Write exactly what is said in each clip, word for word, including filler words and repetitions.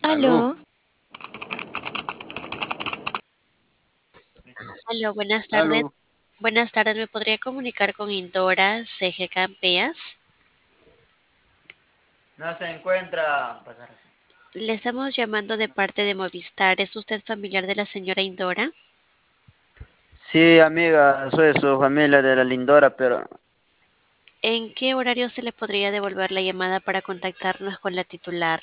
Aló, Aló, aló, buenas tardes. aló. Buenas tardes, ¿me podría comunicar con Indora C G Campeas? No se encuentra. Pasar. Le estamos llamando de parte de Movistar. ¿Es usted familiar de la señora Indora? Sí, amiga, soy su familia de la Lindora, pero, ¿En qué horario se le podría devolver la llamada para contactarnos con la titular?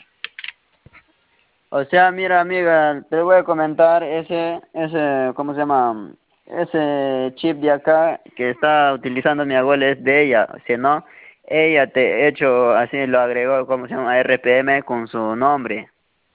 o sea, mira, amiga, te voy a comentar ese, ese, ¿cómo se llama? Ese chip de acá que está utilizando mi abuela es de ella, si no, ella te hecho así, lo agregó, ¿cómo se llama? R P M con su nombre.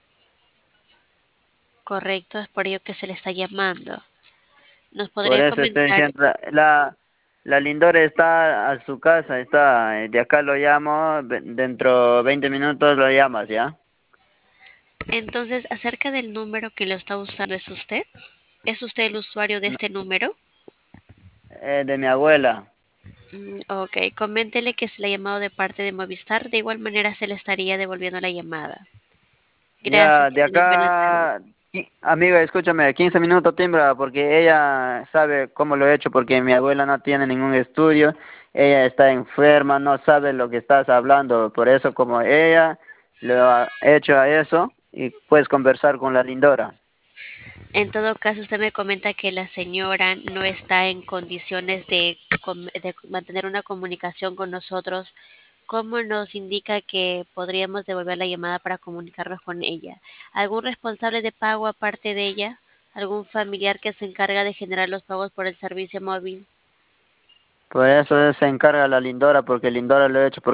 Correcto, es por ello que se le está llamando. ¿Nos Por podría eso estoy comentar? diciendo, la, la Lindora está a su casa, está, eh, de acá lo llamo, ve- dentro veinte minutos lo llamas, ¿ya? Entonces, acerca del número que lo está usando, ¿es usted? ¿Es usted el usuario de No, este número? eh, de mi abuela. Mm, ok, coméntele que se le ha llamado de parte de Movistar. De igual manera se le estaría devolviendo la llamada. Gracias, Ya, que de tengan buena tarde. acá, qui- amiga, escúchame, quince minutos timbra, porque ella sabe cómo lo he hecho, porque mi abuela no tiene ningún estudio, ella está enferma, no sabe lo que estás hablando, por eso como ella lo ha hecho a eso, y puedes conversar con la Lindora. En todo caso, usted me comenta que la señora no está en condiciones de, com- de mantener una comunicación con nosotros. ¿Cómo nos indica que podríamos devolver la llamada para comunicarnos con ella? ¿Algún responsable de pago aparte de ella? ¿Algún familiar que se encarga de generar los pagos por el servicio móvil? Por eso se encarga la Lindora, porque Lindora lo ha hecho.